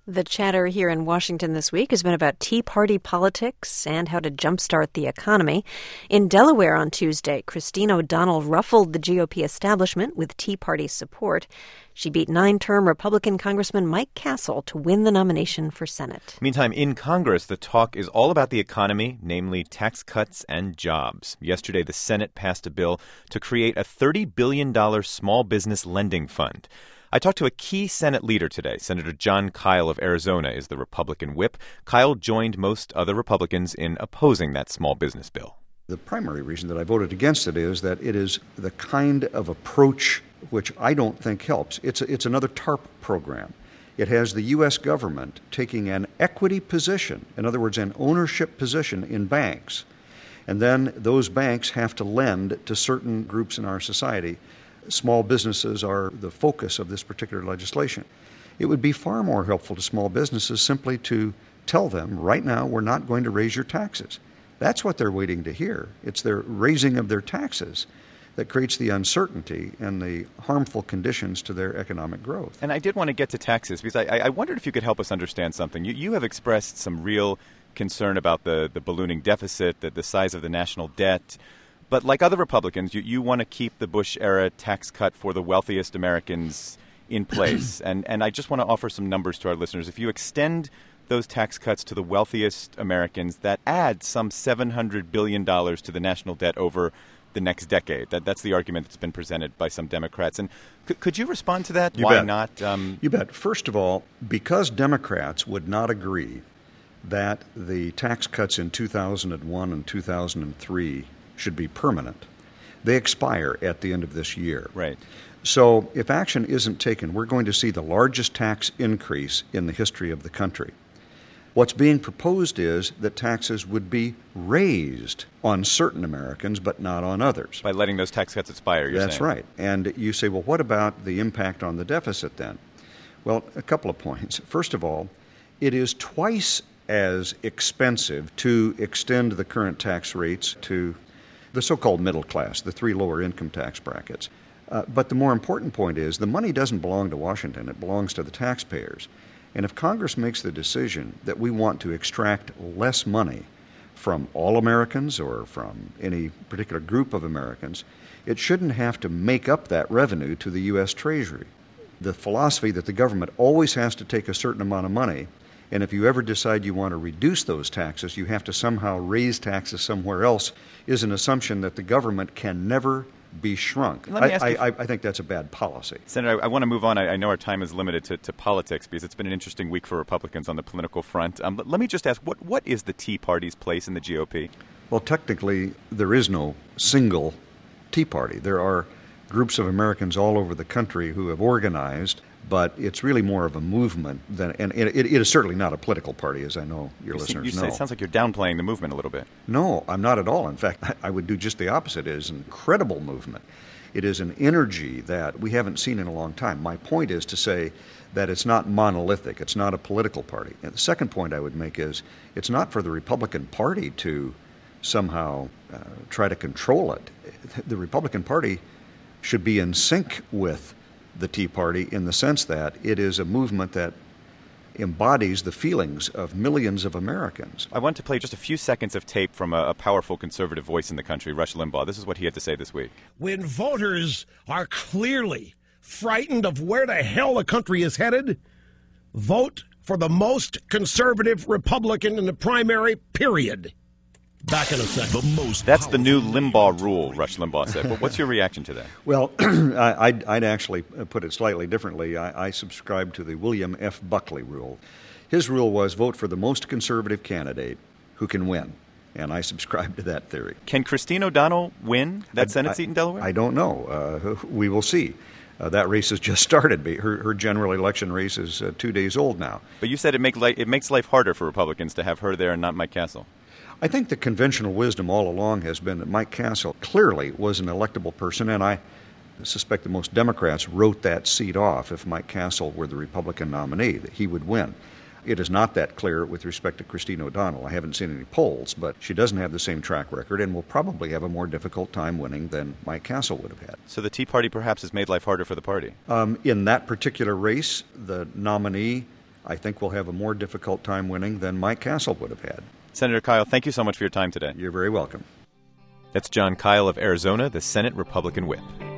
The chatter here in Washington this week has been about Tea Party politics and how to jumpstart the economy. In Delaware on Tuesday, Christine O'Donnell ruffled the GOP establishment with Tea Party support. She beat 9-term Republican Congressman Mike Castle to win the nomination for Senate. Meantime, in Congress, the talk is all about the economy, namely tax cuts and jobs. Yesterday, the Senate passed a bill to create a $30 billion small business lending fund. I talked to a key Senate leader today. Senator Jon Kyl of Arizona is the Republican whip. Kyl joined most other Republicans in opposing that small business bill. The primary reason that I voted against it is that it is the kind of approach which I don't think helps. It's another TARP program. It has the U.S. government taking an equity position, in other words, an ownership position in banks. And then those banks have to lend to certain groups in our society. Small businesses are the focus of this particular legislation. It would be far more helpful to small businesses simply to tell them, right now, we're not going to raise your taxes. That's what they're waiting to hear. It's their raising of their taxes that creates the uncertainty and the harmful conditions to their economic growth. And I did want to get to taxes because I wondered if you could help us understand something. You have expressed some real concern about the ballooning deficit, the size of the national debt. But like other Republicans, you want to keep the Bush-era tax cut for the wealthiest Americans in place. and I just want to offer some numbers to our listeners. If you extend those tax cuts to the wealthiest Americans, that adds some $700 billion to the national debt over the next decade. That's the argument that's been presented by some Democrats. And could you respond to that? Why not? You bet. First of all, because Democrats would not agree that the tax cuts in 2001 and 2003 should be permanent, they expire at the end of this year. Right. So if action isn't taken, we're going to see the largest tax increase in the history of the country. What's being proposed is that taxes would be raised on certain Americans, but not on others. By letting those tax cuts expire, you're saying? That's right. And you say, well, what about the impact on the deficit then? Well, a couple of points. First of all, it is twice as expensive to extend the current tax rates to the so-called middle class, the 3 lower income tax brackets. But the more important point is the money doesn't belong to Washington. It belongs to the taxpayers. And if Congress makes the decision that we want to extract less money from all Americans or from any particular group of Americans, it shouldn't have to make up that revenue to the U.S. Treasury. The philosophy that the government always has to take a certain amount of money, and if you ever decide you want to reduce those taxes, you have to somehow raise taxes somewhere else, is an assumption that the government can never be shrunk. I think that's a bad policy. Senator, I want to move on. I know our time is limited to politics because it's been an interesting week for Republicans on the political front. Let me just ask, what is the Tea Party's place in the GOP? Well, technically, there is no single Tea Party. There are groups of Americans all over the country who have organized, but it's really more of a movement than, and it is certainly not a political party, as I know your listeners know. It sounds like you're downplaying the movement a little bit. No, I'm not at all. In fact, I would do just the opposite. It is an incredible movement. It is an energy that we haven't seen in a long time. My point is to say that it's not monolithic. It's not a political party. And the second point I would make is it's not for the Republican Party to somehow try to control it. The Republican Party should be in sync with the Tea Party in the sense that it is a movement that embodies the feelings of millions of Americans. I want to play just a few seconds of tape from a powerful conservative voice in the country, Rush Limbaugh. This is what he had to say this week. When voters are clearly frightened of where the hell the country is headed, vote for the most conservative Republican in the primary, period. Back in a second. That's the new Limbaugh rule, Rush Limbaugh said. But what's your reaction to that? Well, I'd actually put it slightly differently. I subscribe to the William F. Buckley rule. His rule was vote for the most conservative candidate who can win. And I subscribe to that theory. Can Christine O'Donnell win that Senate seat in Delaware? I don't know. We will see. That race has just started. Her general election race is 2 days old now. But you said it makes life harder for Republicans to have her there and not Mike Castle. I think the conventional wisdom all along has been that Mike Castle clearly was an electable person, and I suspect that most Democrats wrote that seat off if Mike Castle were the Republican nominee, that he would win. It is not that clear with respect to Christine O'Donnell. I haven't seen any polls, but she doesn't have the same track record and will probably have a more difficult time winning than Mike Castle would have had. So the Tea Party perhaps has made life harder for the party? In that particular race, the nominee I think we'll have a more difficult time winning than Mike Castle would have had. Senator Kyl, thank you so much for your time today. You're very welcome. That's Jon Kyl of Arizona, the Senate Republican whip.